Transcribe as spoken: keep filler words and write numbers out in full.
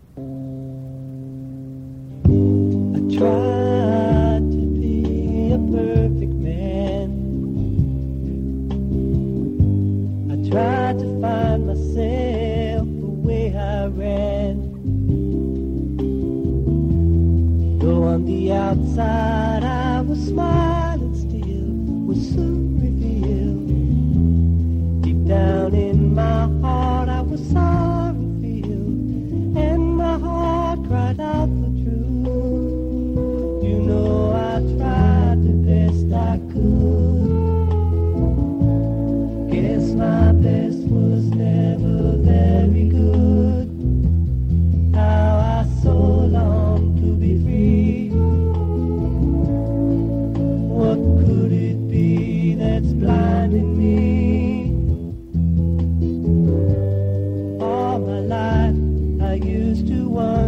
I tried to be a perfect man. I tried to find myself the way I ran. Though on the outside I was smiling still, was soon revealed. Deep down in my heart I was sorry filled, and my heart cried out for truth. You know I tried the best I could. Guess my best was never very good. How I so long to be free. What could it be that's blinding me? All my life I used to want